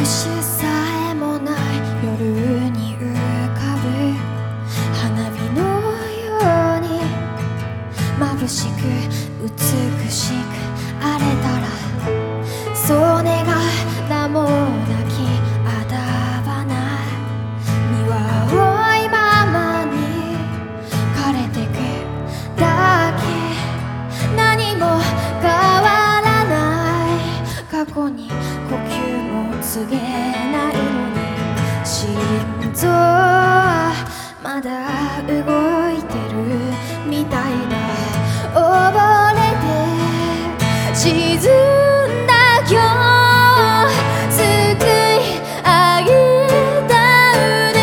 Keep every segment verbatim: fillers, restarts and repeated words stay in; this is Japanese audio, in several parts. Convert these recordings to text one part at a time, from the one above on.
拍手さえもない夜に浮かぶ花火のように眩しく美しく荒れたらそう願う名もなきあだ花身は青いままに枯れてくだけ何も変わらない過去に呼吸も告げないのに心臓はまだ動いてるみたいだ溺れて沈んだ今日救いあげた腕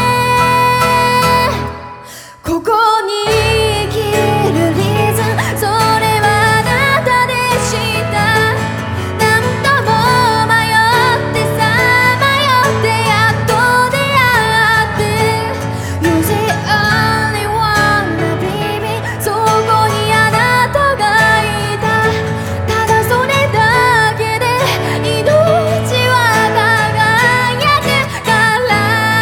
ここに生きるリズムそれはあなたでした何度も迷ってさ迷ってやっと出会って You're the only one baby そこにあなたがいたただそれだけで命は輝くから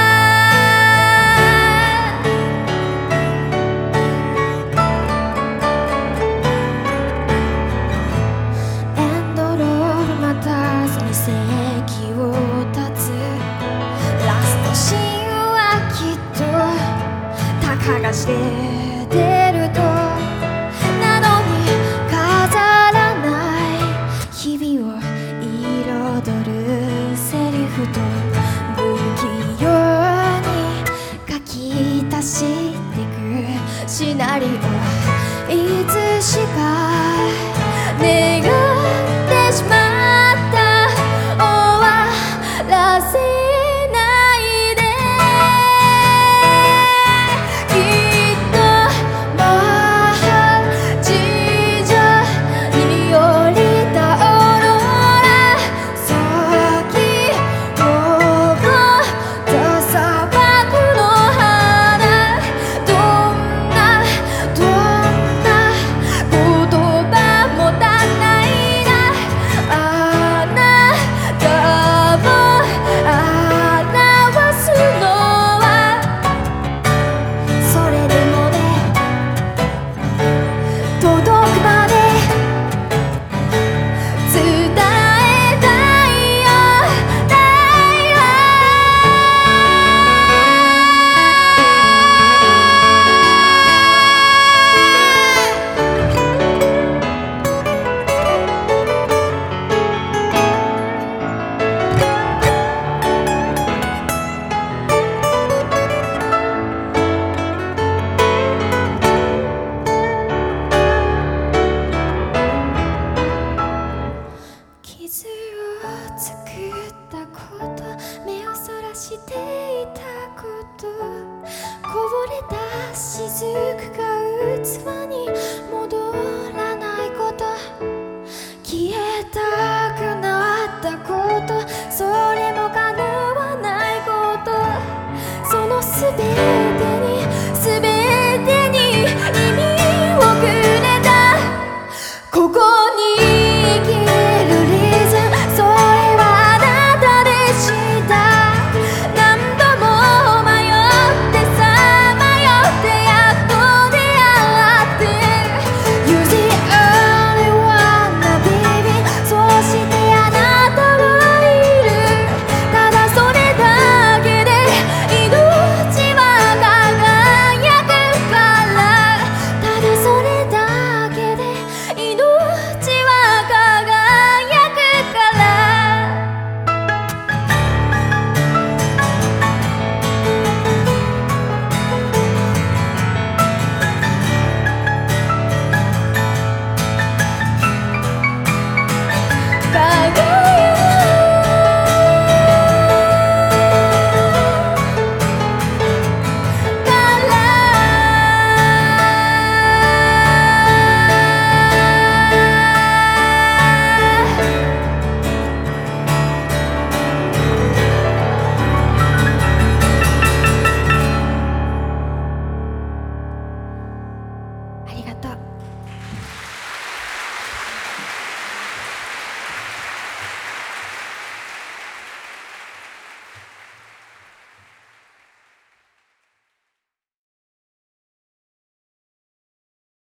エンドロール待たずに席を立つラストシーンはきっとたかが知れてるとなのに飾らない日々を彩るセリフと不器用に書き足してくシナリオいつしか願ってしまった終わらせないできっともう地上に降りたオーロラ咲き誇った砂漠の花どんなどんな言葉も足んないなあなたを表すのはそれでもね届くまで伝えたいよだよ傷を作ったこと目をそらしていたことこぼれた雫が器に戻